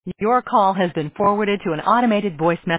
Your call has been forwarded to an automated voice message.